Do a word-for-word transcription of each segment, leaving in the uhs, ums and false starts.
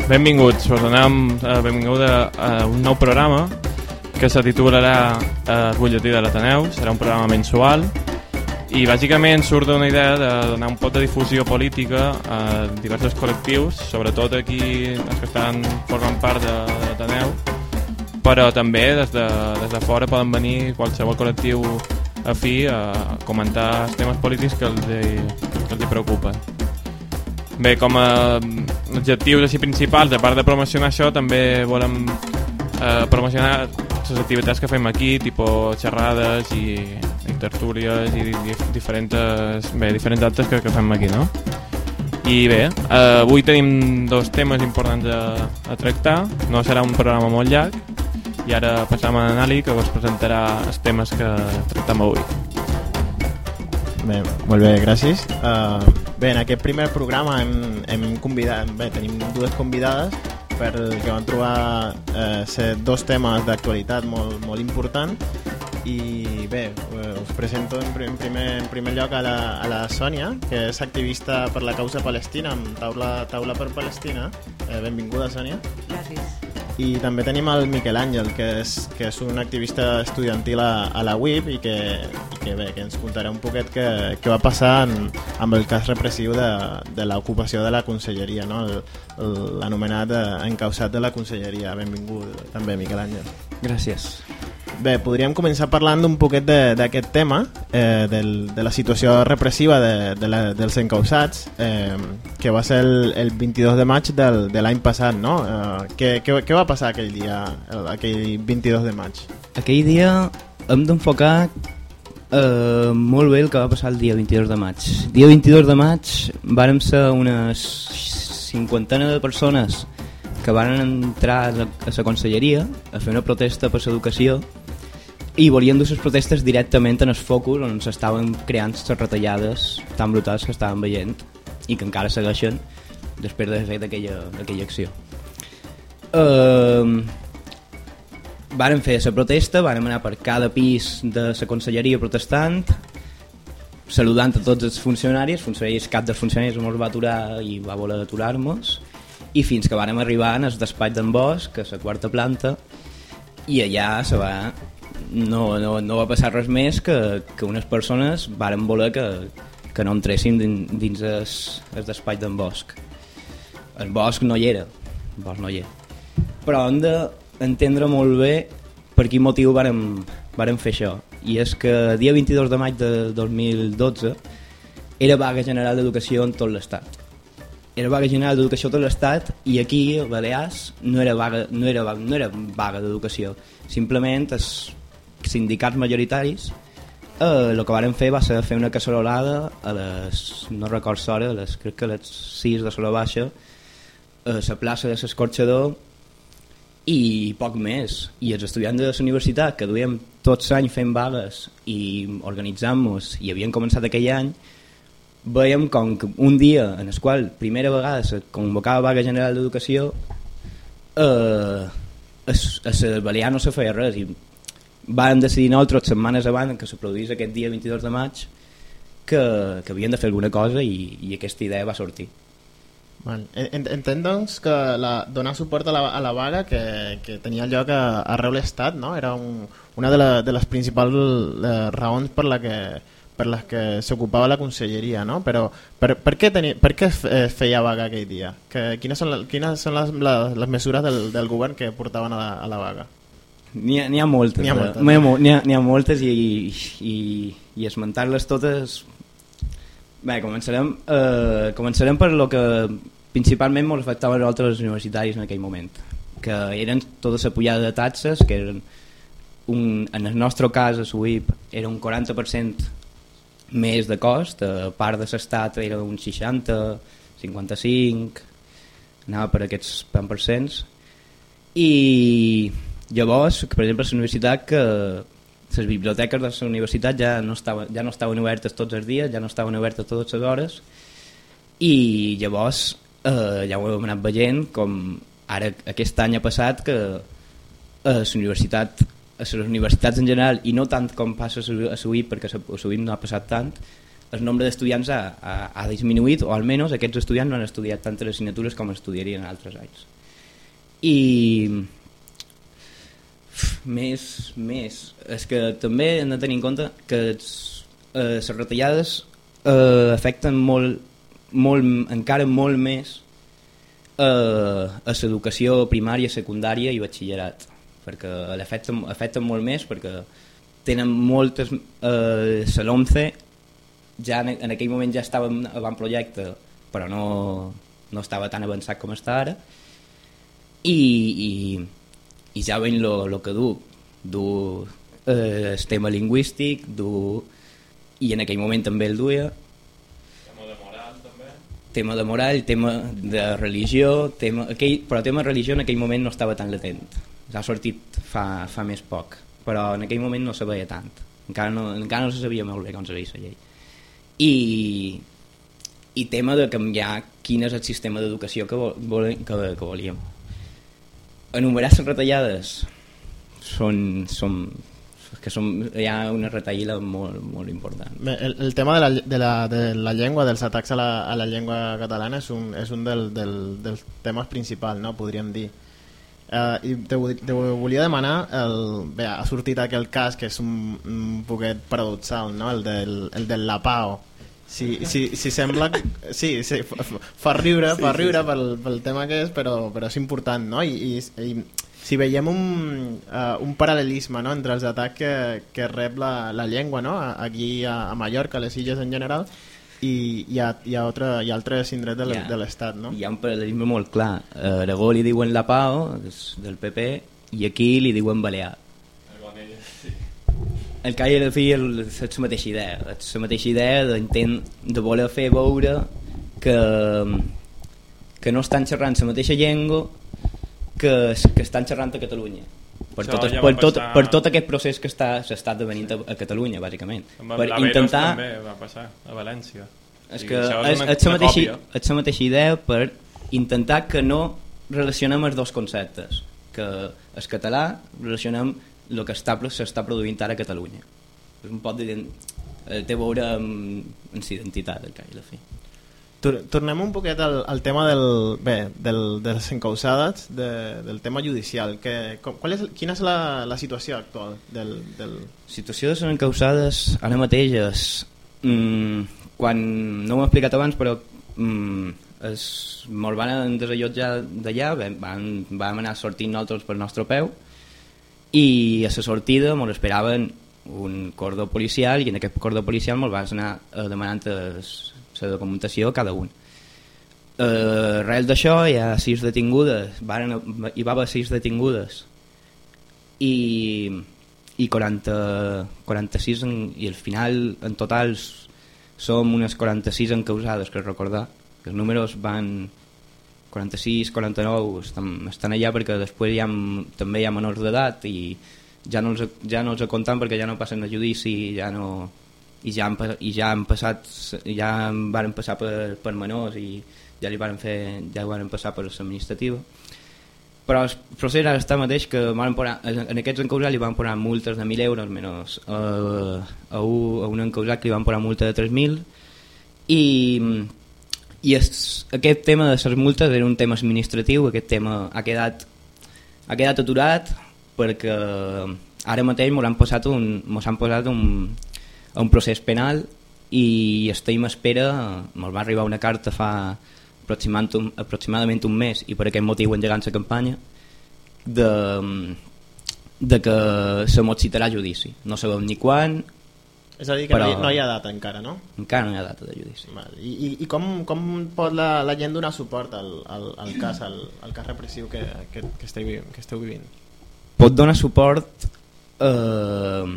Benvinguts, us donem uh, benvinguda a un nou programa que se titularà uh, El butlletí de l'Ateneu. Serà un programa mensual i bàsicament surt d'una idea de donar un pot de difusió política a diversos col·lectius, sobretot aquí els que estan formant part de, de l'Ateneu, però també des de, des de fora poden venir qualsevol col·lectiu afí a comentar els temes polítics que els, hi, que els hi preocupen. Bé, com a objectius així principals, a part de promocionar això, també volem eh, promocionar les activitats que fem aquí, tipus xerrades i, i tertúlies i, i diferents, bé, diferents actes que, que fem aquí, no? I bé, eh, avui tenim dos temes importants a, a tractar, no serà un programa molt llarg, i ara passam a Nali, que us presentarà els temes que tractem avui. Bé, molt bé, gràcies. Uh, bé, en aquest primer programa hem, hem convidat, bé, tenim dues convidades perquè van trobar uh, ser dos temes d'actualitat molt, molt importants i bé, uh, us presento en primer, en primer lloc a la, a la Sònia, que és activista per la causa palestina amb Taula, Taula per Palestina. Uh, benvinguda, Sònia. Gràcies. I també tenim el Miquel Àngel, que és, que és un activista estudiantil a, a la U I P i que, i que, bé, que ens contarà un poquet què, què va passar en, amb el cas repressiu de, de l'ocupació de la conselleria, no? L'anomenat encausat de la conselleria. Benvingut també, Miquel Àngel. Gràcies. Bé, podríem començar parlant un poquet d'aquest tema, eh, del, de la situació repressiva de, de la, dels encausats, eh, que va ser el, el vint-i-dos de maig del, de l'any passat, no? Eh, què, què, què va passar aquell dia, aquell vint-i-dos de maig? Aquell dia hem d'enfocar eh, molt bé el que va passar el dia vint-i-dos de maig. El dia vint-i-dos de maig vàrem ser unes cinquantena de persones que van entrar a la conselleria a fer una protesta per l'educació i volien dur les protestes directament en el focus on s'estaven creant les retallades tan brutals que estàvem veient i que encara segueixen després d'haver fet aquella, aquella acció. Uh, vàrem fer la protesta, vàrem anar per cada pis de la conselleria protestant, saludant a tots els funcionaris, funcionaris cap dels funcionaris ens va aturar i va voler aturar-nos, i fins que vàrem arribar al despatx d'en Bosch, a la quarta planta, i allà se va, no, no, no va passar res més que, que unes persones varen voler que, que no entressin dins, dins el, el despatx d'en Bosch. El Bosch no hi era, el Bosch no hi era. Però hem d'entendre molt bé per quin motiu vàrem, vàrem fer això. I és que el dia vint-i-dos de maig de dos mil dotze era vaga general d'educació en tot l'estat. Era vaga general d'educació a tot l'estat i aquí, a Balears, no era vaga, no era, no era vaga d'educació. Simplement els sindicats majoritaris eh, el que varen fer va ser fer una cacerolada a les, no record l'hora, a les, crec que a les sis de l'hora baixa, a la plaça de l'Escorxador i poc més. I els estudiants de la universitat, que duíem tots anys fent vagues i organitzant-nos i havien començat aquell any, veiem com que un dia en el qual primera vegada se convocava vaga general d'educació eh, a, a la Balear no se feia res i vàrem decidir nosaltres setmanes abans que se produís aquest dia vint-i-dos de maig que, que havien de fer alguna cosa i, i aquesta idea va sortir. Entenc doncs que la, donar suport a la, a la vaga que, que tenia lloc a, arreu l'estat, no? Era un, una de, la, de les principals eh, raons per la que per les que s'ocupava la conselleria, no? Però per, per, què, tenia, per què feia vaga aquell dia? Que, quines són, la, quines són les, les, les mesures del, del govern que portaven a la, a la vaga? N'hi ha, n'hi ha moltes, n'hi ha moltes, n'hi ha, n'hi ha, n'hi ha moltes i, i, i esmentar-les totes... Bé, començarem, eh, començarem per lo que principalment ens afectava a nosaltres els universitaris en aquell moment, que eren tota la pujada de taxes, que eren un, en el nostre cas a S U I P era un quaranta per cent més de cost, a part de l'estat era un seixanta, cinquanta-cinc, anava per aquests vint per cent, i llavors, per exemple, a la universitat, que les biblioteques de la universitat ja no estaven, ja no estaven obertes tots els dies, ja no estaven obertes totes les hores, i llavors eh, ja ho hem anat veient, com ara aquest any ha passat que a la universitat a les universitats en general, i no tant com passa a S U I P, perquè a S U I P no ha passat tant, el nombre d'estudiants ha, ha, ha disminuït, o almenys aquests estudiants no han estudiat tantes assignatures com estudiarien en altres anys. i més, més és que també hem de tenir en compte que les eh, retallades eh, afecten molt, molt encara molt més eh, a l'educació primària, secundària i batxillerat, perquè l'afecten afecten molt més perquè tenen moltes eh, la LOMCE ja en, en aquell moment ja estava en avantprojecte però no, no estava tan avançat com està ara i, i, i ja veiem el que du du eh, el tema lingüístic du, i en aquell moment també el duia tema de moral també tema de moral, tema de religió tema, aquell, però el tema de religió en aquell moment no estava tan latent, s'ha sortit fa, fa més poc, però en aquell moment no se veia tant, encara no, encara no se sabia molt bé com se veia la llei i i tema de canviar quin és el sistema d'educació que, vol, que, que volíem. Enumerar les retallades són, són, que són, hi ha una retallada molt, molt important. Bé, el, el tema de la, de, la, de la llengua, dels atacs a la, a la llengua catalana és un, és un del, del, dels temes principals, no? Podríem dir. Uh, i te, te volia demanar el, bé, ha sortit aquell cas que és un, un poquet paradoxal, no? el, del, el del Lapao. Si, si, si sembla sí, sí, fa, fa riure, fa riure sí, sí. Pel, pel tema que és, però, però és important, no? I, i, i si veiem un, uh, un paral·lelisme, no? Entre els atacs que, que rep la, la llengua, no? Aquí a, a Mallorca, a les illes en general, i hi ha, hi ha, altre, hi ha altres indrets de, de l'Estat, no? Hi ha un paral·lelisme molt clar. A Aragó li diuen Lapao, del P P, i aquí li diuen Balear. El que hi ha de fer és la mateixa idea, és la mateixa idea d'intent de voler fer veure que, que no estan xerrant la mateixa llengua que, que estan xerrant a Catalunya. Per tot, ja per, tot, passar... per tot aquest procés que s'està devenint a, a Catalunya, bàsicament. Per intentar... també va passar a València. És que és, és, la mateixa, és la mateixa idea per intentar que no relacionem els dos conceptes, que el català relacionem el que s'està produint ara a Catalunya. És un poc de, té a veure amb, amb l'identitat del que hi ha de fer. Tornem un poquet al, al tema del, bé, del, de les encausades, de, del tema judicial. Que, com, qual és, quina és la, la situació actual? Del, del... La situació de les encausades ara mateix és... Mm, quan, no ho he explicat abans, però mm, es, mos van desallotjar d'allà, vam, vam anar sortint nosaltres per nostre peu, i a la sortida ens esperaven un cordó policial i en aquest cordó policial ens van anar demanant la documentació a cada un. Eh, res d'això, hi ha sis detingudes, varen, hi va haver sis detingudes i, i quaranta, quaranta-sis en, i al final en total som unes quaranta-sis encausades, que recordar que els números van quaranta-sis, quaranta-nou estan, estan allà perquè després hi ha, també hi ha menors d'edat i ja no, els, ja no els compten perquè ja no passen a judici ja no, i ja han, i ja han passat ja van passar per, per menors i ja li van fer ja van passar per l'administrativa, però el procés ara està mateix que van posar, en aquests encausats li van posar multes de mil euros menys a, a, un, a un encausat que li van posar multa de tres mil i i es, aquest tema de les multes era un tema administratiu, aquest tema ha quedat, ha quedat aturat perquè ara mateix ens han posat un, han posat un, un procés penal i estem a espera, ens va arribar una carta fa aproximadament, aproximadament un mes i per aquest motiu engegant la campanya de, de que se mos citarà a judici, no sabem ni quan. És a dir, que però... no, hi, no hi ha data encara, no? Encara no hi ha data de judici. Val. I, i, i com, com pot la, la gent donar suport al, al, al cas al, al cas repressiu que, que, que, esteu, que esteu vivint? Pot donar suport eh...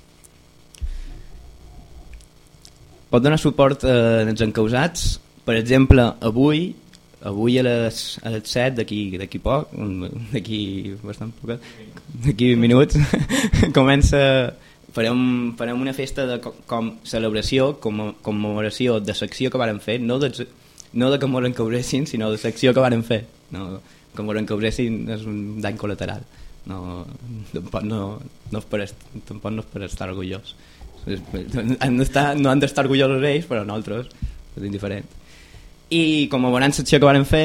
pot donar suport eh, als encausats. Per exemple, avui avui a les, a les set d'aquí d'aquí poc d'aquí bastant poc d'aquí vint minuts comença Farem, farem una festa de com, com celebració, com, commemoració de l'acció que varen fer, no de, no de que ens encauressin, sinó de l'acció que varen fer. No, que ens encauressin és un dany col·lateral. No, tampoc, no, no és per, tampoc no és per estar orgullós. Han no han d'estar orgullosos ells, però nosaltres és indiferent. I commemorant l'acció que varen fer,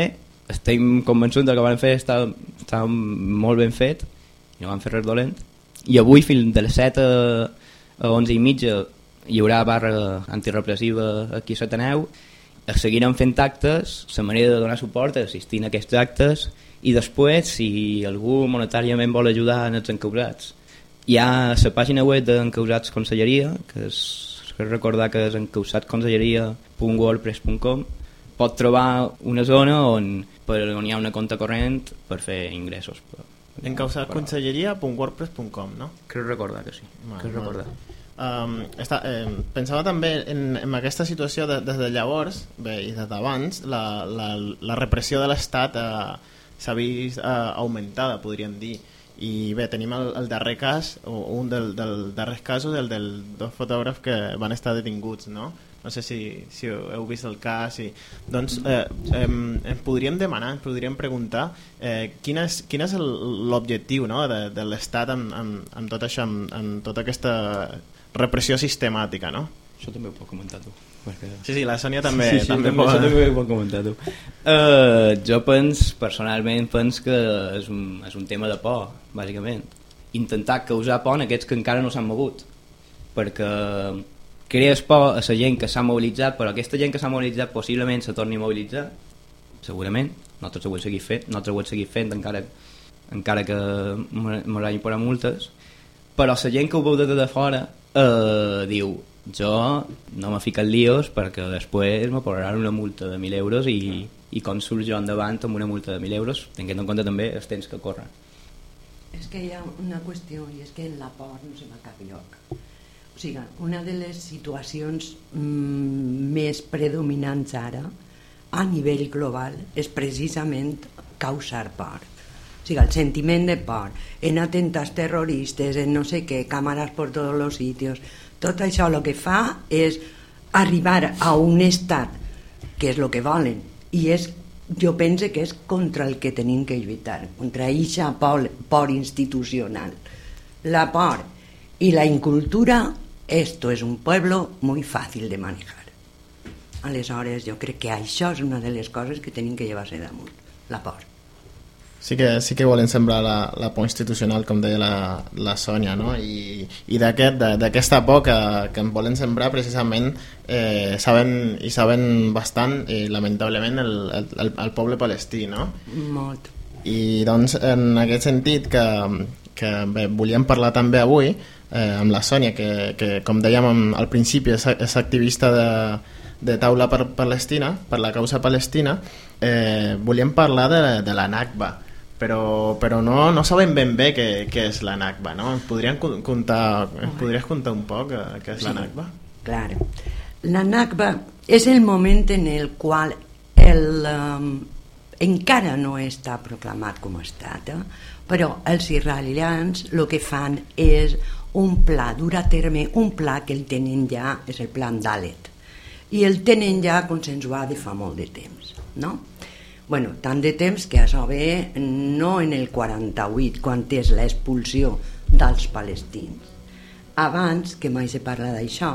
estem convençuts que el que van fer estava, estava molt ben fet i no van fer res dolent, i avui fins de les set a, a onze i mitja hi haurà barra antirepressiva aquí a l'Ateneu. Seguirem fent actes, la manera de donar suport és assistint a aquests actes, i després, si algú monetàriament vol ajudar en els encausats, hi ha la pàgina web d'Encausats Conselleria, que és, que recordar que és encausatconselleria punt wordpress punt com. Pot trobar una zona on, per, on hi ha una compte corrent per fer ingressos. encausatconselleria punt wordpress punt com, no? Crec recordar que sí. Mal, Crec recordar. Um, està, eh, pensava també en, en aquesta situació de, des de llavors, bé, i des d'abans, la, la, la repressió de l'Estat eh, s'ha vist eh, augmentada, podríem dir. I bé, tenim el, el darrer cas, o un del, del darrers casos, el dels dos fotògrafs que van estar detinguts, no? No sé si, si heu vist el cas. I... Doncs eh, eh, ens podríem demanar, ens podríem preguntar eh, quin és, quin és l'objectiu, no? de, de l'Estat amb, amb, amb tot això, amb, amb tota aquesta repressió sistemàtica, no? Això també ho pot comentar tu. Perquè... Sí, sí, la Sònia també, sí, sí, també, també, pot... també ho pot comentar tu. Uh, jo pens, personalment, pens que és un, és un tema de por, bàsicament. Intentar causar por en aquests que encara no s'han mogut. Perquè crees por a la gent que s'ha mobilitzat, però aquesta gent que s'ha mobilitzat possiblement se torni a mobilitzar, segurament. Nosaltres ho hem seguit fent, nosaltres ho hem seguit fent encara, encara que m'hauran posat multes. Però la gent que ho veu de, de fora eh, diu, jo no m'he ficat líos perquè després me posaran una multa de mil euros i, i com surt jo endavant amb una multa de mil euros, tenint en compte també els temps que corren. És que hi ha una qüestió, i és que en la por no se va a cap lloc. O sigui, una de les situacions mm, més predominants ara a nivell global és precisament causar por. O sigui, el sentiment de por en atemptats terroristes, en no sé què, càmeres per tots els sitios, tot això el que fa és arribar a un estat que és el que volen, i és, jo penso que és contra el que tenim que lluitar, contra aquesta por, por institucional. La por y la incultura, esto es un pueblo muy fácil de manejar. Aleshores, jo crec que això és una de les coses que tenim que llevar-se damunt, la por. Sí que, sí que volen sembrar la, la por institucional, com deia la, la Sònia, no? I, i d'aquesta aquest, por que, que en volen sembrar precisament eh, saben, i saben bastant, i lamentablement, el, el, el poble palestí, no? Molt. I doncs en aquest sentit que, que bé, volíem parlar també avui eh, amb la Sònia, que, que com dèiem al principi és, és activista de, de taula per Palestina, per la causa palestina. Eh, volíem parlar de, de la Nakba, però, però no, no sabem ben bé què, què és la Nakba, no? Ens podries contar, ens podries contar un poc què és la Nakba? Claro. La Nakba és el moment en el qual el, um, encara no està proclamat com a estat, eh? Però els israelians el que fan és un pla, dur a terme un pla que el tenen ja, és el plan Dalet, i el tenen ja consensuat de fa molt de temps, no? Bueno, tant de temps que això ve no en el quaranta-vuit, quan és l'expulsió dels palestins. Abans, que mai se parla d'això,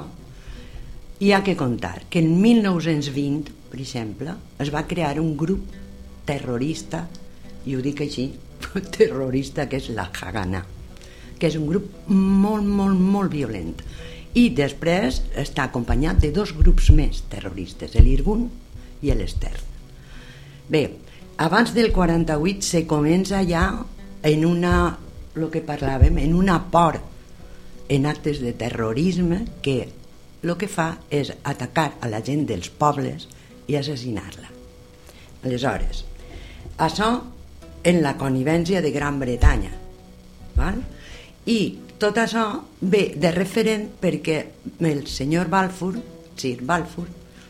hi ha que contar que en mil nou-cents vint, per exemple, es va crear un grup terrorista, i ho dic així, terrorista, que és la Haganah, que és un grup molt, molt, molt violent. I després està acompanyat de dos grups més terroristes, l'Irgun i l'Stern. Bé, abans del quaranta-vuit se comença ja en una, el que parlàvem, en una por en actes de terrorisme que el que fa és atacar a la gent dels pobles i assassinar-la. Aleshores, això en la connivència de Gran Bretanya, val? I tot això ve de referent perquè el senyor Balfour, Sir Balfour,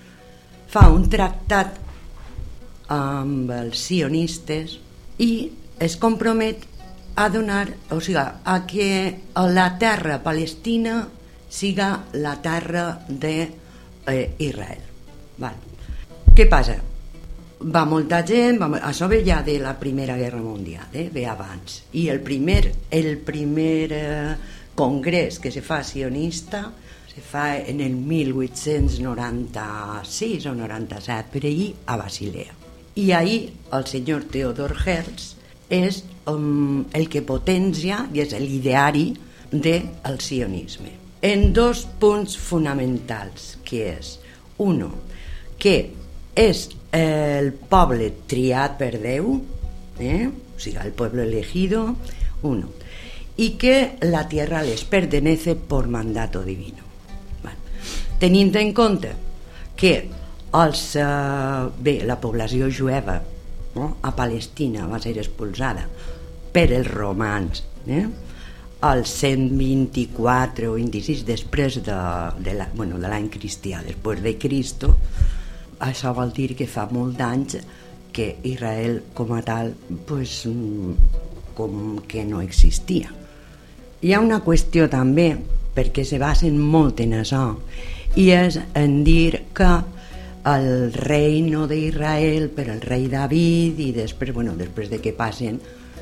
fa un tractat amb els sionistes i es compromet a donar, o sigui, a que la terra palestina siga la terra d'Israel. Val. Què passa? Va molta gent, va, això ve ja de la Primera Guerra Mundial, eh? Ve abans. I el primer, el primer eh, congrés que se fa sionista se fa en el mil vuit-cents noranta-sis o noranta-set, per allí a Basilea. I ahí el senyor Theodor Herzl és um, el que potencia i és l'ideari del sionisme. En dos punts fonamentals, que és, uno, que és el poble triat per Déu, eh? O sigui, el poble elegido, uno, y que la tierra les pertenece por mandato divino. Bueno, tenint en compte que els, eh, bé, la població jueva, no? A Palestina va ser expulsada per els romans, eh? al cent vint-i-quatre o vint-i-sis després de, de la, bueno, de l'any cristià, després de Cristo. Això vol dir que fa molt d'anys que Israel com a tal pues, com que no existia. Hi ha una qüestió també, perquè se basen molt en això, i és en dir que el reino d'Israel per el rei David i després, bueno, després de que passen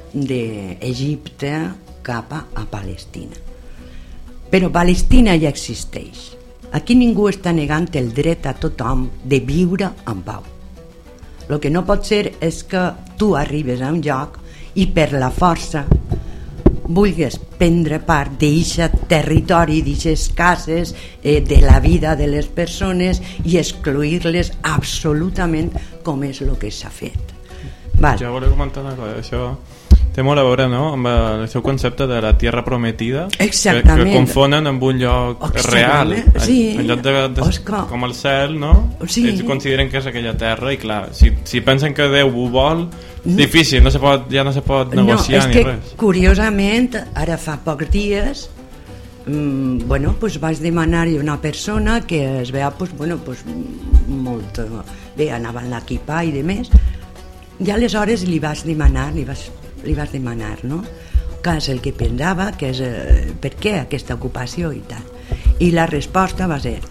d'Egipte cap a Palestina. Però Palestina ja existeix. Aquí ningú està negant el dret a tothom de viure en pau. El que no pot ser és que tu arribes a un lloc i per la força vulguis prendre part d'aquest territori, d'aquestes cases, eh, de la vida de les persones i excluir-les absolutament com és el que s'ha fet. Val. Jo volia comentar una cosa, això té molt a veure, no?, amb el seu concepte de la tierra prometida. Exactament. Que, que confonen amb un lloc real, sí. en lloc de, de Oscar. Com el cel, no? Sí. Ells consideren que és aquella terra i clar, si, si pensen que Déu ho vol, és difícil, no se pot, ja no se pot negociar no, ni que, res. Curiosament, ara fa pocs dies mmm, bueno, pues vaig demanar-hi una persona que es veia pues, bueno, pues, molt bé, anava en l'equipar i de més, i aleshores li vaig demanar li vaig, li vaig demanar no? que és el que pensava, que és eh, per què aquesta ocupació i tal, i la resposta va ser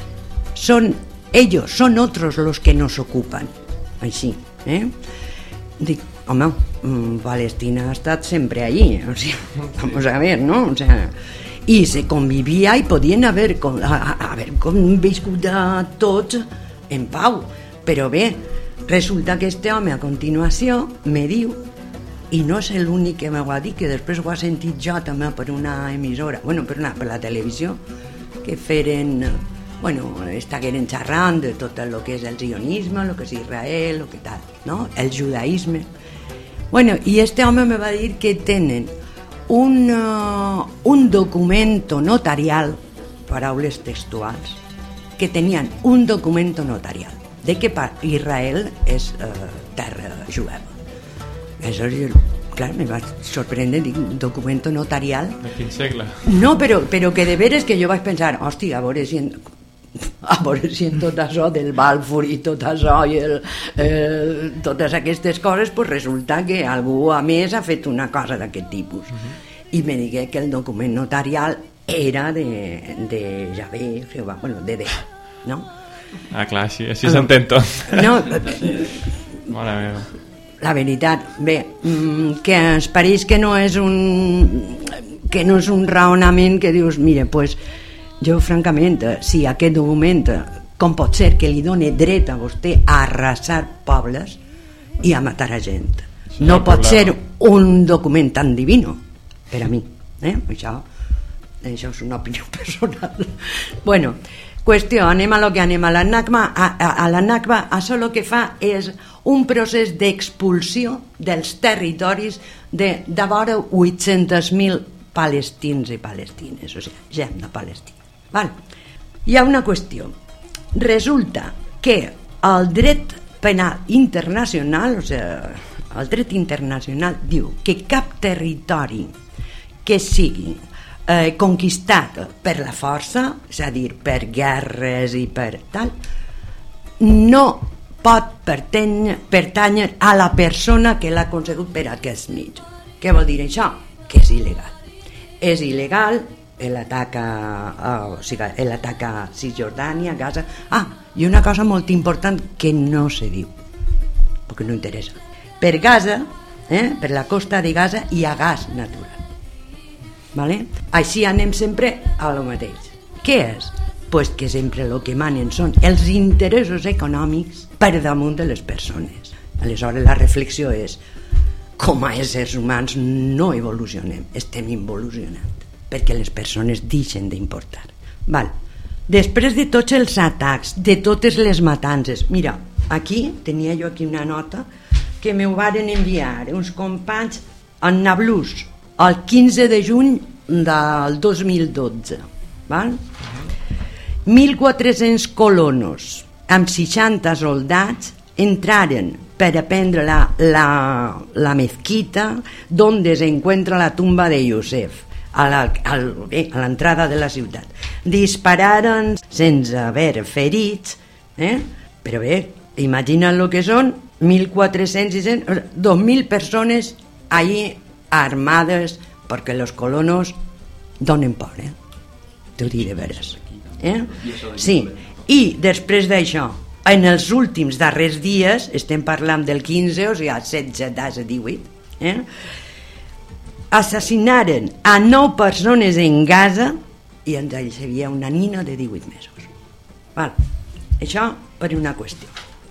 son ellos, son otros los que nos ocupan, així, eh? Dic, home, Palestina ha estat sempre allí, o sigui, vamos a ver, ¿no? O sea, i se convivia i podien haver, haver viscut tots en pau, però bé, resulta que este home a continuació me diu, i no és l'únic que m'ho ha dit, que després ho ha sentit jo també per una emissora, bueno, per, una, per la televisió, que feren, bueno, estagueren xerrant de tot el que és el sionisme, el que és Israel, el que tal, no? El judaïsme. Bueno, i este home me va dir que tenen un, uh, un documento notarial, paraules textuals, que tenien un documento notarial de que Israel és uh, terra jueva. Això, clar, me va sorprendre, dic, un documento notarial. De quin segle? No, però, però que de veres que jo vaig pensar, hòstia, a veure si en, a veure si en tot això del Balfour i tot això i el, eh, totes aquestes coses, pues resulta que algú a més ha fet una cosa d'aquest tipus. Uh-huh. I me digué que el document notarial era de, de Javé, Jehovà, bueno, de Déu, no? Ah, clar, així, així s'entén tot. No, mare meva. La veritat, bé, que es pareix que no és un que no és un raonament que dius, mira, pues, jo francament, si aquest document, com pot ser que li doni dret a vostè a arrasar pobles i a matar a gent? Sí, no pot ser un document tan divino, per a mi, eh? Això, això és una opinió personal. Bueno, qüestió, anem a lo que anem a la Nakba. A, a, a la Nakba, això el que fa és un procés d'expulsió dels territoris de, de vora vuit-cents mil palestins i palestines, o sigui, gent de Palestina. Val? Hi ha una qüestió. Resulta que el dret penal internacional, o sigui, el dret internacional diu que cap territori que sigui eh, conquistat per la força, és a dir, per guerres i per tal, no pot pertany- pertànyer a la persona que l'ha concedit per aquests mig. Què vol dir això? Que és il·legal. És il·legal l'atac a, a, o sigui, l'atac a Cisjordània, a Gaza. Ah, i una cosa molt important que no se diu, perquè no interessa. Per Gaza, eh, per la costa de Gaza, hi ha gas natural. Vale? Així anem sempre a lo mateix. Què és? Pues que sempre el que manen són els interessos econòmics per damunt de les persones. Aleshores la reflexió és: com a éssers humans no evolucionem, estem involucionant, perquè les persones deixen d'importar. Val. Després de tots els atacs, de totes les matances, mira, aquí tenia jo aquí una nota que m'ho varen enviar uns companys en Nablus el quinze de juny del dos mil dotze, val? mil quatre-cents colonos amb seixanta soldats entraren per a prendre la, la, la mezquita donde se encuentra la tumba de Yosef a l'entrada de la ciutat. Dispararen sense haver ferits, eh? Però bé, imagina't el que són mil quatre-cents, dos mil persones allí armades, perquè els colonos donen por, eh? T'ho diré veres. Eh? Sí, i després d'això, en els últims darrers dies, estem parlant del quinze, o sigui, setze, disset, divuit, eh? assassinaren a nou persones en Gaza i ens hi havia una nina de divuit mesos. Val. Això per una qüestió.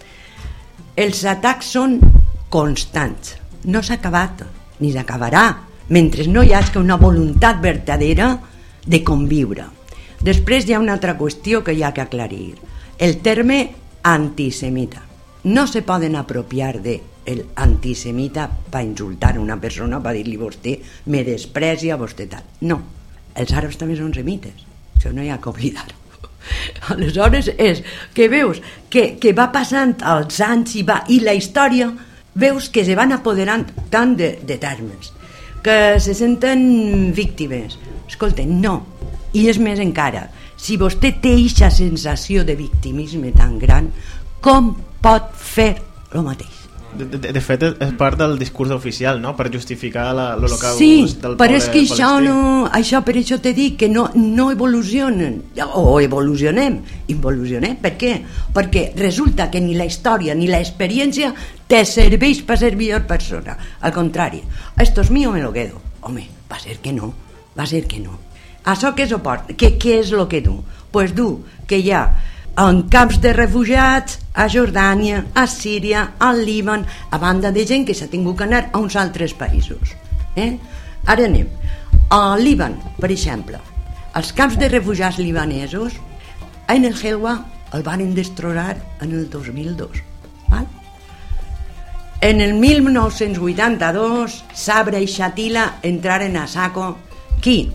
Els atacs són constants, no s'ha acabat ni s'acabarà mentre no hi hagi una voluntat vertadera de conviure. Després hi ha una altra qüestió que hi ha que aclarir: el terme antisemita. No se poden apropiar de el antisemita per insultar una persona, per dir-li vostè me desprecia, vostè tal. No, els àrabs també són semites, això no hi ha que oblidar-ho. Aleshores és que veus que, que va passant els anys i, va, i la història veus que se van apoderant tant de, de termes que se senten víctimes. Escolten, no, i és més encara, si vostè té aquesta sensació de victimisme tan gran, com pot fer el mateix? De, de, de fet és part del discurs oficial, no? Per justificar l'holocaust sí, del poble palestí. Sí, però és que això no, això per això t'he dit que no, no evolucionen, o evolucionem, involucionem. Per què? Perquè resulta que ni la història ni l'experiència te serveix per ser millor persona. Al contrari, esto es mío, me lo quedo. Home, va ser que no, va ser que no. Això què suporta? Què, què és el que du? Pues du que hi ha en camps de refugiats a Jordània, a Síria, al Líban, a banda de gent que s'ha tingut que anar a uns altres països. Eh? Ara anem. Al Líban, per exemple, els camps de refugiats libanesos, en el Helwa el van destrossar en el dos mil dos. Val? En el mil nou-cents vuitanta-dos, Sabra i Shatila entraren a saco. Qui?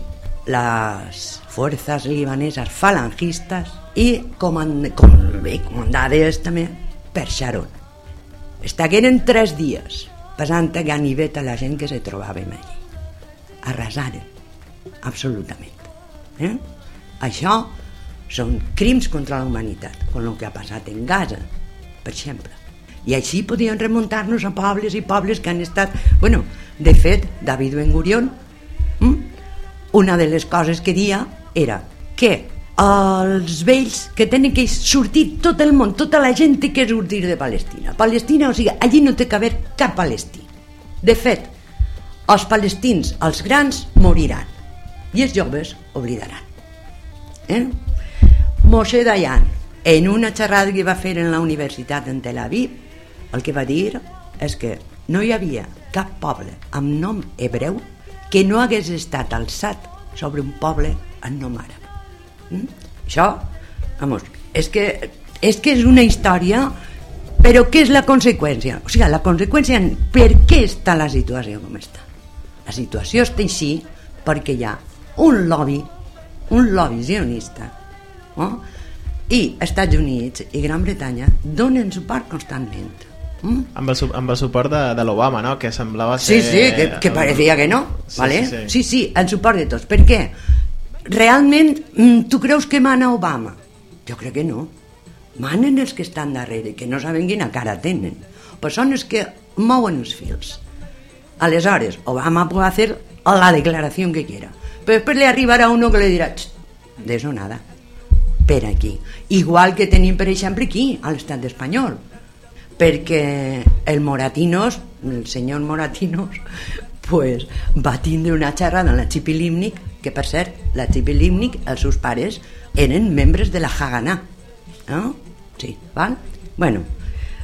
Les forces libaneses falangistes i comand com, bé, comandades també per Sharon. Estagueren tres dies passant a ganivet a la gent que se trobàvem allí. Arrasaren, absolutament. Eh? Això són crims contra la humanitat, com el que ha passat en Gaza, per exemple. I així podien remuntar-nos a pobles i pobles que han estat... Bueno, de fet, David Ben Gurion, hm? una de les coses que dia era que els vells que tenen que sortir tot el món, tota la gent té que sortir de Palestina. Palestina, o sigui, allí no té que haver cap palestí. De fet, els palestins, els grans, moriran i els joves oblidaran. Eh? Moshe Dayan, en una xerrada que va fer en la universitat en Tel Aviv, el que va dir és que no hi havia cap poble amb nom hebreu que no hagués estat alçat sobre un poble en nom àrab. Mm? Això, vamos, és que, és que és una història, però què és la conseqüència? O sigui, la conseqüència, per què està la situació com està? La situació està així perquè hi ha un lobby, un lobby sionista, no? I Estats Units i Gran Bretanya donen suport constantment. Mm? Amb, el, amb el suport de, de l'Obama, no? Que semblava ser... Sí, sí, que, que parecía que no, sí, ¿vale? Sí, sí. sí, sí, el suport de tots. Per què? Realment, tu creus que mana Obama? Jo crec que no. Manen els que estan darrere, que no saben quina cara tenen. Però són els que mouen els fils. Aleshores, Obama pot hacer la declaració que quiera. Però després le arribarà uno que le dirà de eso nada, per aquí. Igual que tenim, per exemple, aquí, a l'estat espanyol. Perquè el Moratinos, el senyor Moratinos, pues, va tindre una xerrada amb la Tzipi Livnik, que per cert, la Tzipi Livnik, els seus pares, eren membres de la Haganah. No? Sí, val? Bueno,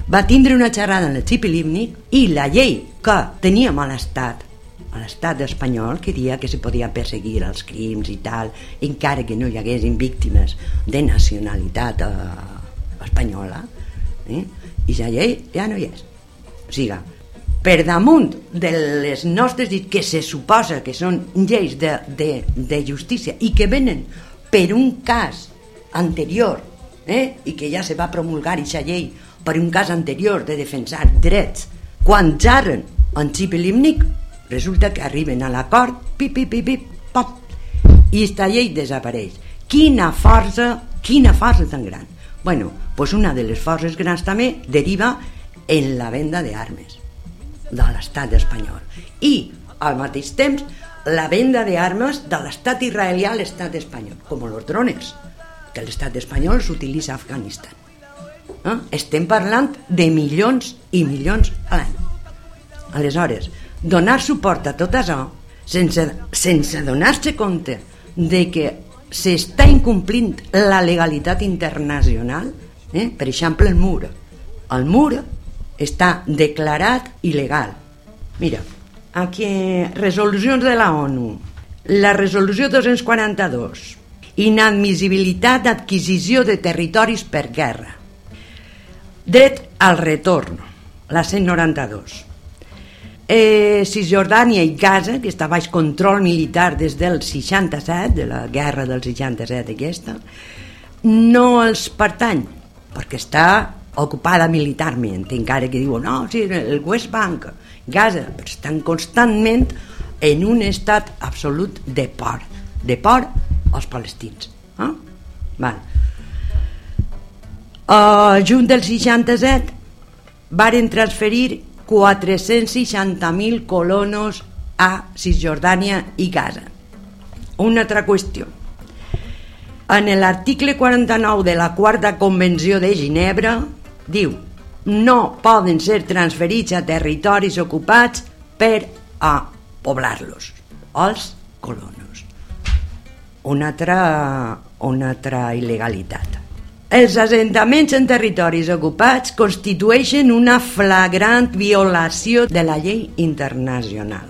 va tindre una xerrada en el Tzipi Livni i la llei que teníem a l'Estat, a l'Estat espanyol, que dia que se podia perseguir els crims i tal, encara que no hi haguessin víctimes de nacionalitat eh, espanyola, eh? I la llei ja no hi és. O sigui, per damunt de les nostres lleis, que se suposa que són lleis de, de, de justícia i que venen per un cas anterior, eh? I que ja se va promulgar aquesta llei per un cas anterior de defensar drets, quan xerren en Tzipi Livni, resulta que arriben a l'acord, pip, pip, pip, pip, pop, i aquesta llei desapareix. Quina força, quina força tan gran. Bueno, pues una de les forces grans també deriva en la venda d'armes de l'estat espanyol i al mateix temps la venda d'armes de l'estat israelià a l'estat espanyol, com els drones que l'estat espanyol s'utilitza a Afganistan. Eh? Estem parlant de milions i milions a l'any. Aleshores, donar suport a tot això sense, sense donar-se compte de que s'està incomplint la legalitat internacional, eh? Per exemple el mur el mur està declarat il·legal. Mira, aquí resolucions de la ONU, la resolució dos-cents quaranta-dos, inadmissibilitat d'adquisició de territoris per guerra, dret al retorn, la cent noranta-dos, eh, Cisjordània i Gaza, que està baix control militar des del seixanta-set, de la guerra del seixanta-set aquesta, no els pertany, perquè està ocupada militarment, encara que diuen no, sí, el West Bank, Gaza, però estan constantment en un estat absolut de por, de por als palestins. Eh? Val. Uh, junt del seixanta-set varen transferir quatre-cents seixanta mil colonos a Cisjordània i Gaza. Una altra qüestió. En l'article quaranta-nou de la quarta convenció de Ginebra diu, no poden ser transferits a territoris ocupats per a poblar-los, els colonos. Una altra, una altra il·legalitat. Els assentaments en territoris ocupats constitueixen una flagrant violació de la llei internacional.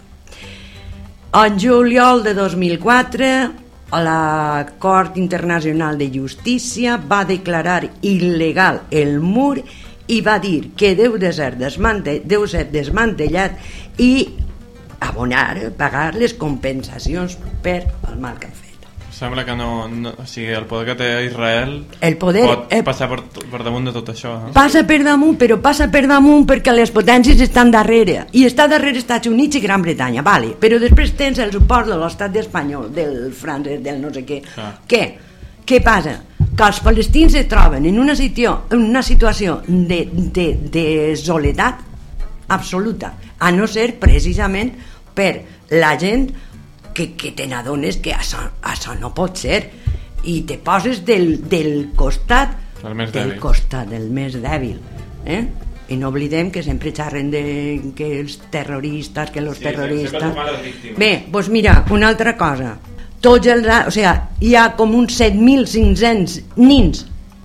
En juliol de dos mil quatre, la Cort Internacional de Justícia va declarar il·legal el mur i va dir que deu de ser, desmante, deu ser desmantellat i abonar, pagar les compensacions per el mal que han fet. Sembla que no, no, o sigui, el poder que té Israel el poder, pot eh, passar per, per damunt de tot això. No? Passa per damunt, però passa per damunt perquè les potències estan darrere, i està darrere Estats Units i Gran Bretanya, vale, però després tens el suport de l'estat espanyol, del francès, del no sé què. Ah. Què? Què passa? Que els palestins es troben en una situació, en una situació de, de, de soledat absoluta, a no ser precisament per la gent que, que te n'adones que això, això no pot ser i te poses del, del costat el més del dèbil. costat del més dèbil, eh? I no oblidem que sempre xerren de que els terroristes, que els sí, terroristes... Bé, doncs mira, una altra cosa. Tots els, o sigui, hi ha com uns set mil cinc-cents nins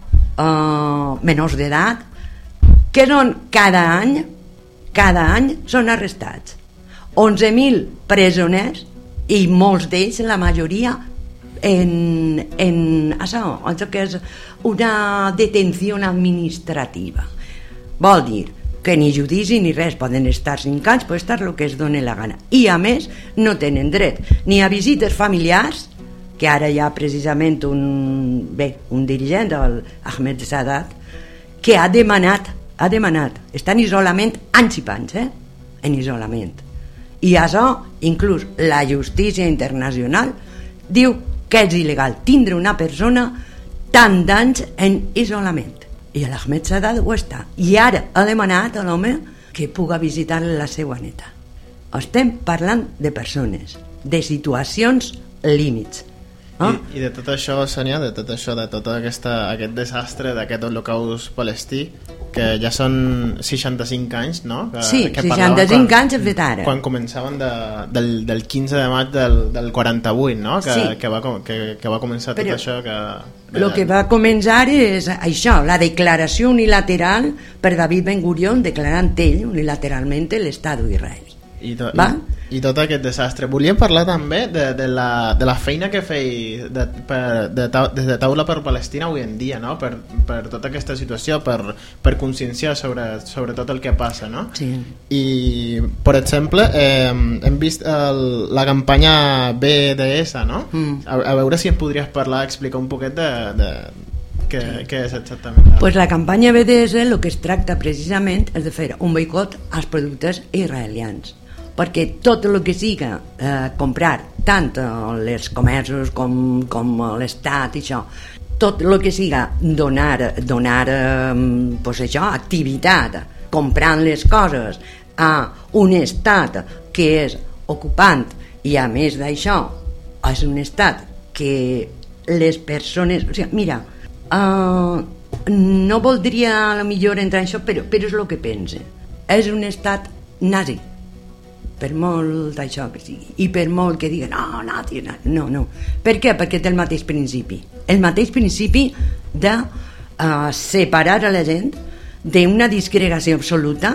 uh, menors d'edat que són cada any, cada any són arrestats. onze mil presoners i molts d'ells, la majoria, en, en això, això que és una detenció administrativa. Vol dir que ni judici ni res, poden estar cinc anys, pot estar el que es doni la gana. I a més no tenen dret ni a visites familiars, que ara hi ha precisament un, bé, un dirigent, el Ahmed Sadat, que ha demanat, ha demanat, està en isolament anys i panys, eh? En isolament. I això, inclús la justícia internacional diu que és il·legal tindre una persona tant d'anys en isolament. I l'Ahmed Sadat ho està. I ara ha demanat a l'home que puga visitar la seva neta. Estem parlant de persones, de situacions límits. Eh? I, I de tot això, Sònia, de tot això, de tot aquesta, aquest desastre, d'aquest holocaust palestí, que ja són seixanta-cinc anys, no? Que, sí, que seixanta-cinc quan, anys és fet ara. Quan començaven de, del, del quinze de maig del, del quaranta-vuit, no? Que, sí. que, va, que, que va començar tot Però això que... el que va començar és això, la declaració unilateral per David Ben Gurion, declarant ell unilateralment l'estat d'Israel. I, to, i, i tot aquest desastre. Volíem parlar també de, de, la, de la feina que fei de, per, de, des de Taula per Palestina avui en dia, no? per, per tota aquesta situació, per, per conscienciar sobre, sobre tot el que passa, no? Sí. I, per exemple, eh, hem vist el, la campanya B D S, no? Mm. A, a veure si em podries parlar, explicar un poquet de... de què, què és exactament? Pues la campanya B D S el que es tracta precisament és de fer un boicot als productes israelians, perquè tot el que siga eh, comprar tant els comerços com, com l'estat i això, tot el que siga donar, donar eh, pues això, activitat comprant les coses a un estat que és ocupant i a més d'això és un estat que les persones, o sigui, mira, uh, no voldria a la millor entrar en això, però, però és el que pense, és un estat nazi, per molt d'això que sigui, i per molt que diguen no, nazi, no, no, per què? Perquè té el mateix principi, el mateix principi de uh, separar a la gent d'una disgregació absoluta,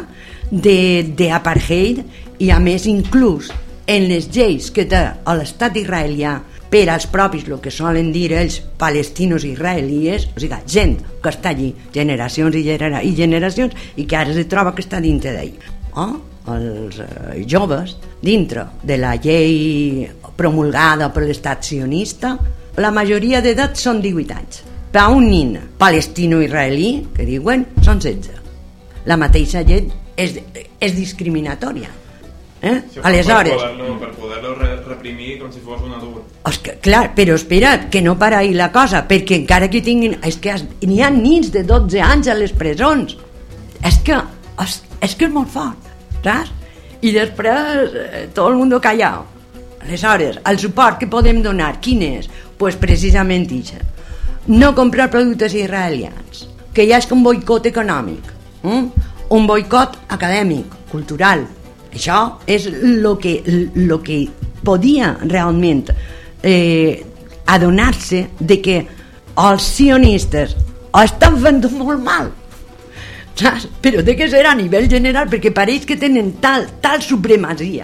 d'apartheid, i a més inclús en les lleis que té l'estat israelià per als propis, el que solen dir els palestinos israelies, o sigui, gent que està allí generacions i, genera i generacions i que ara se troba que està dintre d'ell. Oh? Els eh, joves, dintre de la llei promulgada per l'estat sionista, la majoria d'edat són divuit anys. Per a un nin palestino-israelí, que diuen, són setze. La mateixa llei és, és discriminatòria. Eh? Sí, Aleshores, per poder-lo per poder-lo re reprimir com si fos un adult. És que, clar, però espera't, que no para ahir la cosa, perquè encara que tinguin... És que n'hi ha nins de dotze anys a les presons. És que és, és, que és molt fort. Saps? I després eh, tot el món callat. Aleshores, el suport que podem donar, quin és? Pues precisament això, no comprar productes israelians, que ja és un boicot econòmic, eh? Un boicot acadèmic, cultural. Això és el que, lo que podia realment eh, adonar-se de que els sionistes estan fent molt mal, saps? Però de què serà a nivell general, perquè pareix que tenen tal, tal supremacia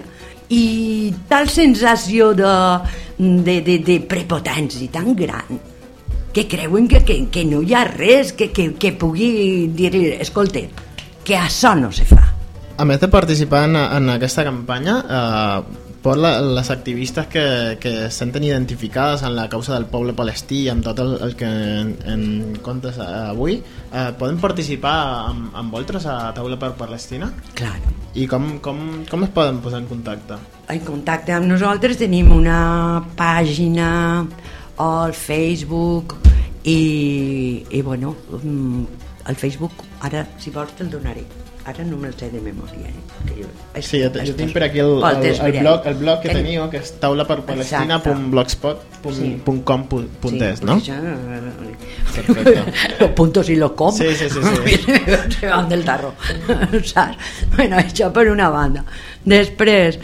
i tal sensació de, de, de, de prepotència tan gran que creuen que, que, que no hi ha res que, que, que pugui dir-li, escolta, que això no se fa. A més de participar en, en aquesta campanya, eh, per la, les activistes que, que se senten identificades en la causa del poble palestí i amb tot el, el que en, en comptes avui, eh, poden participar amb, amb vosaltres a Taula per Palestina? Clar. I com, com, com es poden posar en contacte? En contacte amb nosaltres tenim una pàgina al Facebook i, i bueno, el Facebook ara si vols te'l donaré. Ara no me'l sé de memòria, eh? Que jo, és, sí, jo, jo tinc per aquí el, el, el, blog, el blog que Ten... teniu, que és taula per palestina punt blogspot punt com punt es, sí, no? Sí, perfecte. Los puntos y los com. Sí, sí, sí. sí. Se van del tarro. Saps? Bueno, això per una banda. Després,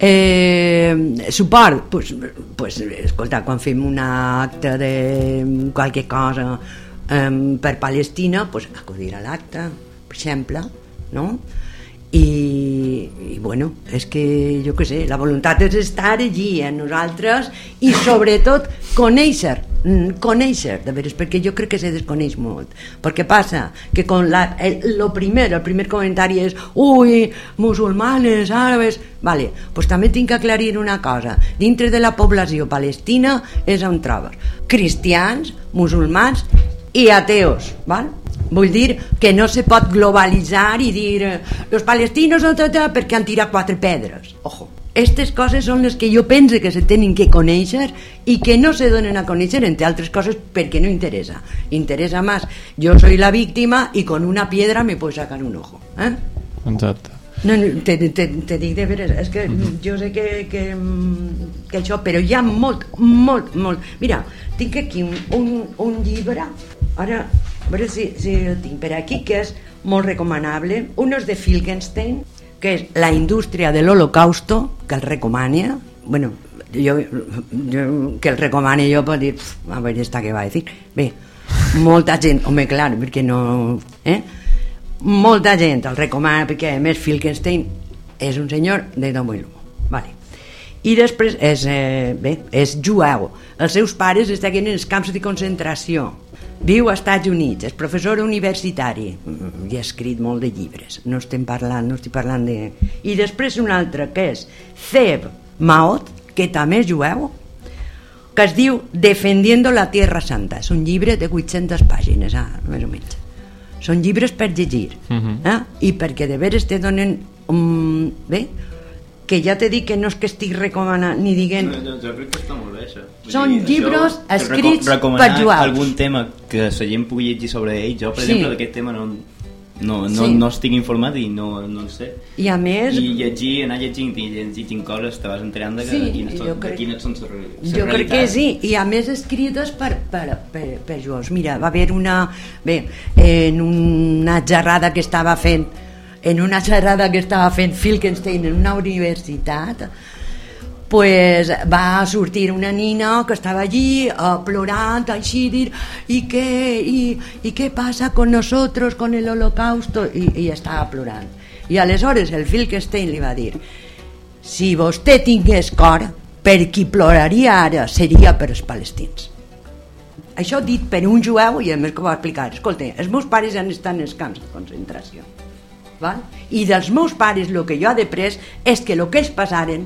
eh, suport, pues, pues, escolta, quan fem un acte de qualque cosa eh, per Palestina, pues, acudir a l'acte, per exemple, no? I, i bueno, és que jo què sé, la voluntat és estar allí en nosaltres i sobretot conèixer conèixer, de veres, perquè jo crec que se desconeix molt, perquè passa que con la, el, lo primer, el primer comentari és ui, musulmanes, àrabes, vale, pues també tinc que aclarir una cosa, dintre de la població palestina és on trobes cristians, musulmans i ateos, val? Vull dir que no se pot globalitzar i dir los palestinos no tot, perquè han tirat quatre pedres. Ojo. Estas coses són les que jo penso que se tenen que conèixer i que no se donen a conèixer, entre altres coses, perquè no interessa. Interessa més. Jo soy la víctima i con una piedra me puedo sacar un ojo. Eh? Exacte. No, no, te, te, te dic de veres, és que uh-huh. jo sé que, que, que això, però hi ha molt, molt, molt... Mira, tinc aquí un, un, un llibre, ara, a veure si, si el tinc per aquí, que és molt recomanable. Un és de Filkenstein, que és La indústria de l'Holocausto, que el recomana. Bueno, jo, jo que el recomani jo pot dir, a veure esta què va dir. Bé, molta gent, home, clar, perquè no... Eh? Molta gent el recomana, perquè a més Filkenstein és un senyor de domo i lomo. Vale. I després és, eh, bé, és jueu. Els seus pares estaven en els camps de concentració. Viu als Estats Units, és professor universitari i ha escrit molt de llibres. No estem parlant, no estic parlant de... I després un altre que és Zeev Maot, que també és jueu, que es diu Defendiendo la Tierra Santa. És un llibre de vuit-centes pàgines, ah, més o menys. Són llibres per llegir. Uh-huh. eh? I perquè de veres te donen... Um, bé, que ja t'he dit que no és que estic recomanant ni dient... No, no, jo crec que està molt bé, això. Són dir, llibres això, escrits reco per jueus. Algun tema que la gent pugui llegir sobre ell. Jo, per sí. exemple, d'aquest tema no, no, no, sí. no estic informat i no, no en sé. I a més... I llegir, anar llegint i llegint coses te vas enterant de, que, sí, de, quines, són, crec, de quines són les realitats. Jo crec que sí, i a més escrites per, per, per, per jueus. Mira, va haver una... Bé, en una xerrada que estava fent en una xerrada que estava fent Filkenstein en una universitat, pues va sortir una nina que estava allí uh, plorant, així, dir, i què, i, i què passa con nosotros, con el holocausto, i, i estava plorant. I aleshores el Filkenstein li va dir, si vostè tingués cor, per qui ploraria ara seria per els palestins. Això dit per un jueu, i a més que va explicar, escolta, els meus pares han estat en els camps de concentració. Val? I dels meus pares el que jo he après és que el que ells passaren,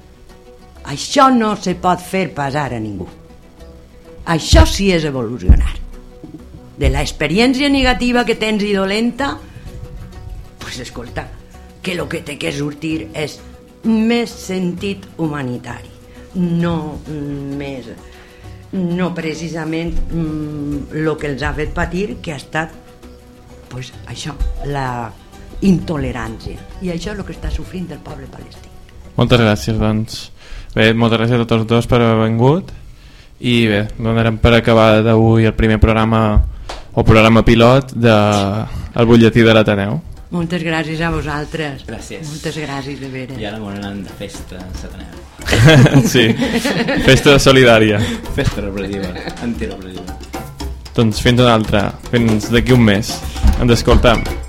això no se pot fer passar a ningú. Això sí és evolucionar. De l'experiència negativa que tens i dolenta, pues escolta, que el que té que sortir és més sentit humanitari, no més, no precisament el que els ha fet patir, que ha estat pues això, la intolerància, i això és el que està sofrint el poble palestí. Moltes gràcies, doncs. Bé, moltes gràcies a tots dos per haver vingut i bé, donarem per acabar d'avui el primer programa o programa pilot de El butlletí de l'Ateneu. Moltes gràcies a vosaltres. Gràcies. Moltes gràcies, de veres. I ara m'ho anant de festa a l'Ateneu. Sí, festa solidària. Festa repressiva, antirepressiva. Doncs fins una altra, fins d'aquí un mes. Ens escoltem.